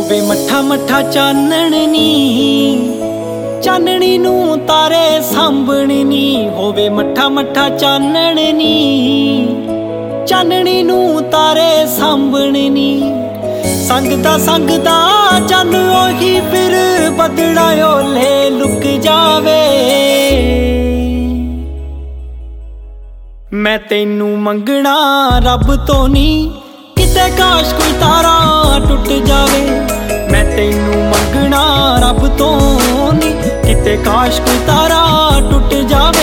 ਹੋਵੇ ਮੱਠਾ ਮੱਠਾ ਚਾਨਣ ਨੀ, ਚਾਨਣੀ ਨੂੰ ਤਾਰੇ ਸਾਂਭਣ ਨੀ। ਹੋਵੇ ਮੱਠਾ ਮੱਠਾ ਚਾਨਣ ਨੀ, ਚਾਨਣੀ ਨੂੰ ਤਾਰੇ ਸਾਂਭਣ ਨੀ। ਸੰਗਦਾ ਸੰਗਦਾ ਚੰਨ ਉਹੀ ਫਿਰ ਬੱਦਲਾਂ ਓਲੇ ਲੁਕ ਜਾਵੇ। ਮੈਂ ਤੈਨੂੰ ਮੰਗਣਾ ਰੱਬ ਤੋਂ ਨੀ, ਕਿਤੇ ਕਾਸ਼ ਕੋਈ ਤਾਰਾ ਟੁੱਟ ਜਾਵੇ। ਮੈਂ ਤੈਨੂੰ ਮੰਗਣਾ ਰੱਬ ਤੋਂ ਨੀ, ਕਿਤੇ ਕਾਸ਼ ਕੋਈ ਤਾਰਾ ਟੁੱਟ ਜਾਵੇ।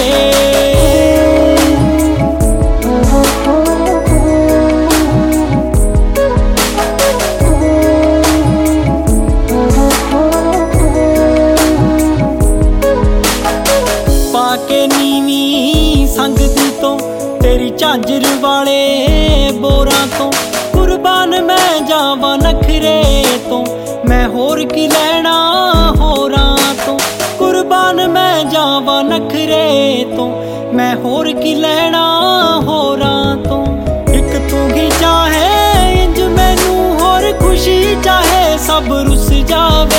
ਪਾ ਕੇ ਨੀਵੀਂ ਸੰਗਦੀ ਤੋਂ ਤੇਰੀ ਝਾਂਜਰ ਵਾਲੇ ਬੋਰਾਂ ਤੋਂ, ਕੁਰਬਾਨ ਮੈਂ ਜਾਵਾਂ ਨਖਰੇ ਤੋਂ। ਮੈਂ ਹੋਰ ਕੀ ਲੈਣਾ ਹੋਰਾਂ ਤੋਂ, ਕੁਰਬਾਨ ਮੈਂ ਜਾਵਾਂ ਨਖਰੇ ਤੋਂ। ਮੈਂ ਹੋਰ ਕੀ ਲੈਣਾ ਹੋਰਾਂ ਤੋਂ। ਇੱਕ ਤੂੰ ਹੀ ਚਾਹੇ ਇੰਜ ਮੈਨੂੰ, ਹੋਰ ਖੁਸ਼ੀ ਚਾਹੇ ਸਭ ਰੁੱਸ ਜਾਵੇ।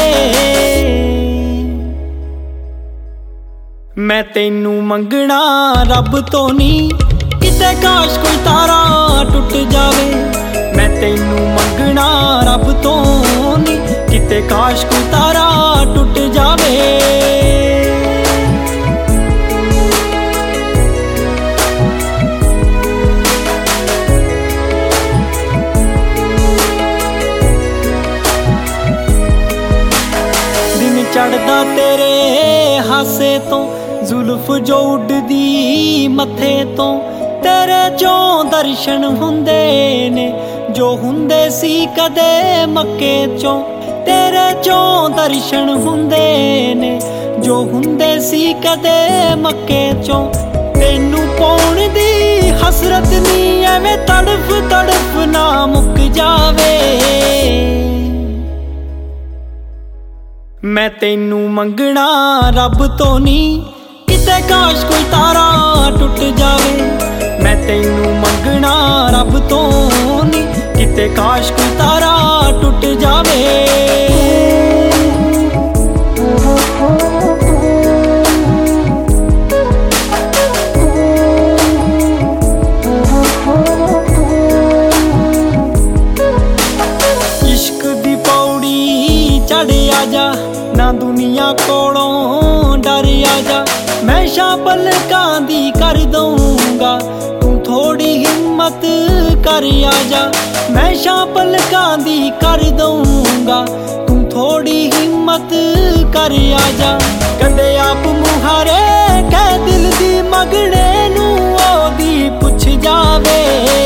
ਮੈਂ ਤੈਨੂੰ ਮੰਗਣਾ ਰੱਬ ਤੋਂ ਨੀ, ਕਿਤੇ ਕਾਸ਼ ਕੋਈ ਤਾਰਾ ਟੁੱਟ ਜਾਵੇ। ਮੈਂ ਤੈਨੂੰ ਮੰਗਣਾ ਰੱਬ ਤੋਂ ਨੀ, ਕਿਤੇ ਕਾਸ਼ ਕੋਈ ਤਾਰਾ ਟੁੱਟ ਜਾਵੇ। ਦਿਨ ਚੜ੍ਹਦਾ ਤੇਰੇ ਹਾਸੇ ਤੋਂ, ਜ਼ੁਲਫ ਜੋ ਉੱਡਦੀ ਮੱਥੇ ਤੋਂ। ਤੇਰੇ ਚੋਂ ਦਰਸ਼ਨ ਹੁੰਦੇ ਨੇ ਜੋ ਹੁੰਦੇ ਸੀ ਕਦੇ ਮੱਕੇ ਚੋਂ। ਤੇਰੇ ਚੋਂ ਦਰਸ਼ਨ ਹੁੰਦੇ ਨੇ ਜੋ ਹੁੰਦੇ ਸੀ ਕਦੇ ਮੱਕੇ ਚੋਂ। ਤੈਨੂੰ ਪਾਉਣ ਦੀ ਹਸਰਤ ਨੀ, ਐਵੇਂ ਤੜਫ ਤੜਫ ਨਾ ਮੁੱਕ ਜਾਵੇ। ਮੈਂ ਤੈਨੂੰ ਮੰਗਣਾ ਰੱਬ ਤੋਂ ਨੀ, ਕਿਤੇ ਕਾਸ਼ ਕੋਈ ਤਾਰਾ ਟੁੱਟ ਜਾਵੇ। ਮੈਂ ਤੈਨੂੰ ਮੰਗਣਾ ਰੱਬ ਤੋਂ ਨੀ, ਕਿਤੇ ਕਾਸ਼ ਕੋਈ ਤਾਰਾ ਟੁੱਟ ਜਾਵੇ। ਇਸ਼ਕ ਦੀ ਪੌੜੀ ਚੜ੍ਹ ਆ ਜਾ, ਨਾ ਦੁਨੀਆ ਕੋਲੋਂ ਡਰ ਆ ਜਾ। ਮੈਂ ਸ਼ਾਂ ਪਲਕਾਂ ਦੀ ਕਰ ਦਊਂਗਾ, ਤੂੰ ਥੋੜੀ ਹਿੰਮਤ ਕਰ ਆ ਜਾ। ਮੈਂ ਸ਼ਾਂ ਪਲਕਾਂ ਦੀ ਕਰ ਦਊਂਗਾ, ਤੂੰ ਥੋੜੀ ਹਿੰਮਤ ਕਰ ਆ ਜਾ। ਕਦੇ ਆਪ ਮੁਹਾਰੇ ਕਹਿ ਦਿਲ ਦੀ ਮੰਗਣੇ ਨੂੰ, ਉਹਦੀ ਪੁੱਛ ਜਾਵੇ।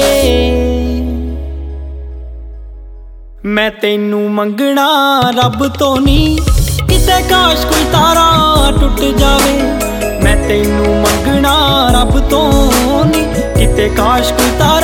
ਮੈਂ ਤੈਨੂੰ ਮੰਗਣਾ ਰੱਬ ਤੋਂ ਨੀ, ਕਿਤੇ ਕਾਸ਼ ਕੋਈ ਤਾਰਾ ਟੁੱਟ ਜਾਵੇ। ਮੈਂ ਤੈਨੂੰ ਮੰਗਣਾ ਰੱਬ ਤੋਂ ਨੀ, ਕਿਤੇ ਕਾਸ਼ ਕੋਈ ਤਾਰਾ